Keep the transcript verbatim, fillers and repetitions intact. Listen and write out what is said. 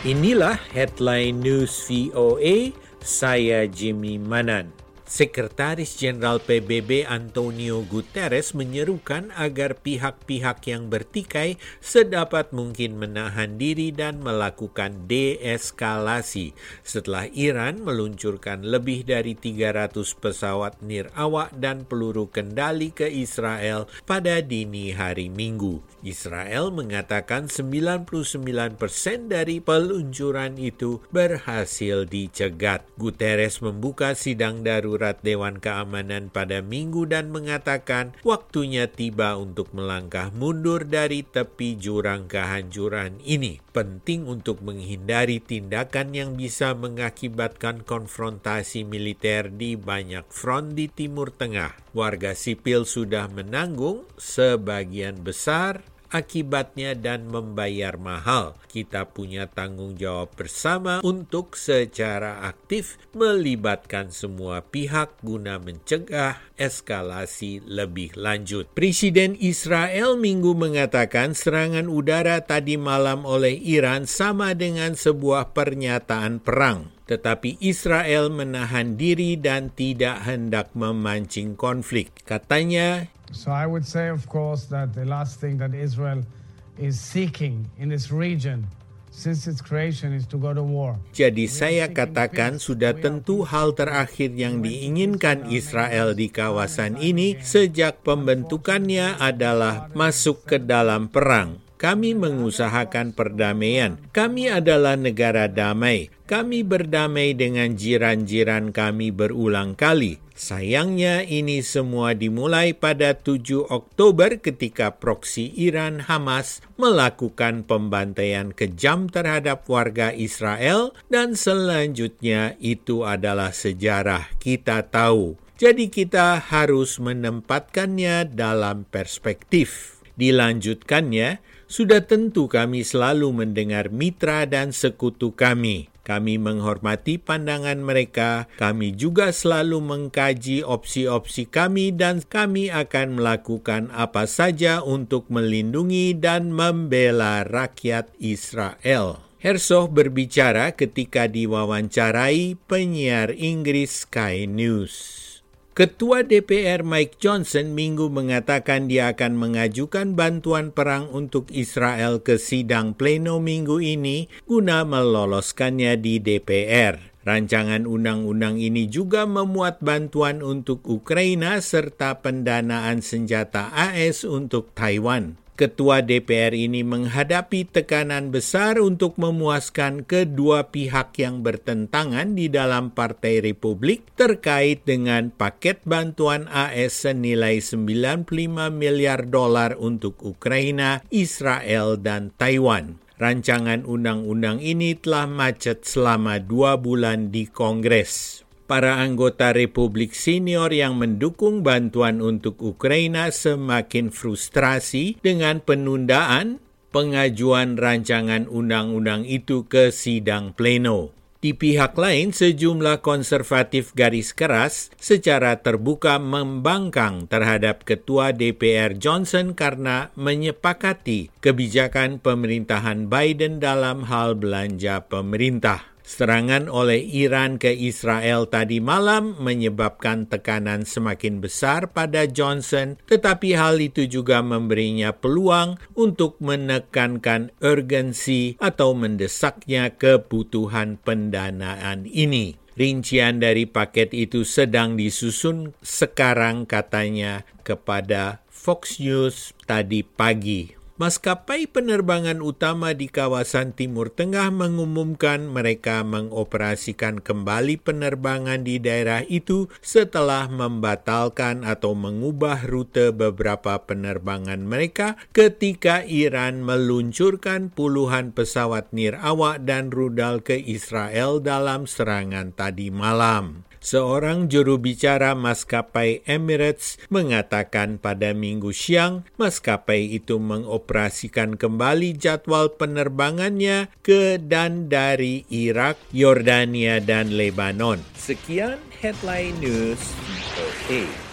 Inilah Headline News V O A, saya Jimmy Manan. Sekretaris Jenderal P B B Antonio Guterres menyerukan agar pihak-pihak yang bertikai sedapat mungkin menahan diri dan melakukan deeskalasi setelah Iran meluncurkan lebih dari tiga ratus pesawat nirawak dan peluru kendali ke Israel pada dini hari Minggu. Israel mengatakan sembilan puluh sembilan persen dari peluncuran itu berhasil dicegat. Guterres membuka sidang darurat Dewan Keamanan pada Minggu dan mengatakan waktunya tiba untuk melangkah mundur dari tepi jurang kehancuran ini. Penting untuk menghindari tindakan yang bisa mengakibatkan konfrontasi militer di banyak front di Timur Tengah. Warga sipil sudah menanggung sebagian besar akibatnya dan membayar mahal. Kita punya tanggung jawab bersama untuk secara aktif melibatkan semua pihak guna mencegah eskalasi lebih lanjut. Presiden Israel Minggu mengatakan serangan udara tadi malam oleh Iran sama dengan sebuah pernyataan perang. Tetapi Israel menahan diri dan tidak hendak memancing konflik. Katanya, So I would say, of course, that the last thing that Israel is seeking in this region since its creation is to go to war. Jadi saya katakan sudah tentu hal terakhir yang diinginkan Israel di kawasan ini sejak pembentukannya adalah masuk ke dalam perang. Kami mengusahakan perdamaian. Kami adalah negara damai. Kami berdamai dengan jiran-jiran kami berulang kali. Sayangnya ini semua dimulai pada tujuh Oktober ketika proksi Iran Hamas melakukan pembantaian kejam terhadap warga Israel dan selanjutnya itu adalah sejarah kita tahu. Jadi kita harus menempatkannya dalam perspektif. Dilanjutkannya, sudah tentu kami selalu mendengar mitra dan sekutu kami. Kami menghormati pandangan mereka, kami juga selalu mengkaji opsi-opsi kami dan kami akan melakukan apa saja untuk melindungi dan membela rakyat Israel. Herzog berbicara ketika diwawancarai penyiar Inggris Sky News. Ketua D P R Mike Johnson Minggu mengatakan dia akan mengajukan bantuan perang untuk Israel ke sidang pleno minggu ini guna meloloskannya di D P R. Rancangan undang-undang ini juga memuat bantuan untuk Ukraina serta pendanaan senjata A S untuk Taiwan. Ketua D P R ini menghadapi tekanan besar untuk memuaskan kedua pihak yang bertentangan di dalam Partai Republik terkait dengan paket bantuan A S senilai sembilan puluh lima miliar dolar untuk Ukraina, Israel, dan Taiwan. Rancangan undang-undang ini telah macet selama dua bulan di Kongres. Para anggota Republik senior yang mendukung bantuan untuk Ukraina semakin frustrasi dengan penundaan pengajuan rancangan undang-undang itu ke sidang pleno. Di pihak lain, sejumlah konservatif garis keras secara terbuka membangkang terhadap Ketua D P R Johnson karena menyepakati kebijakan pemerintahan Biden dalam hal belanja pemerintah. Serangan oleh Iran ke Israel tadi malam menyebabkan tekanan semakin besar pada Johnson, tetapi hal itu juga memberinya peluang untuk menekankan urgensi atau mendesaknya kebutuhan pendanaan ini. Rincian dari paket itu sedang disusun sekarang, katanya kepada Fox News tadi pagi. Maskapai penerbangan utama di kawasan Timur Tengah mengumumkan mereka mengoperasikan kembali penerbangan di daerah itu setelah membatalkan atau mengubah rute beberapa penerbangan mereka ketika Iran meluncurkan puluhan pesawat nirawak dan rudal ke Israel dalam serangan tadi malam. Seorang juru bicara maskapai Emirates mengatakan pada Minggu siang, maskapai itu mengoperasikan kembali jadwal penerbangannya ke dan dari Irak, Yordania, dan Lebanon. Sekian Headline News V O A.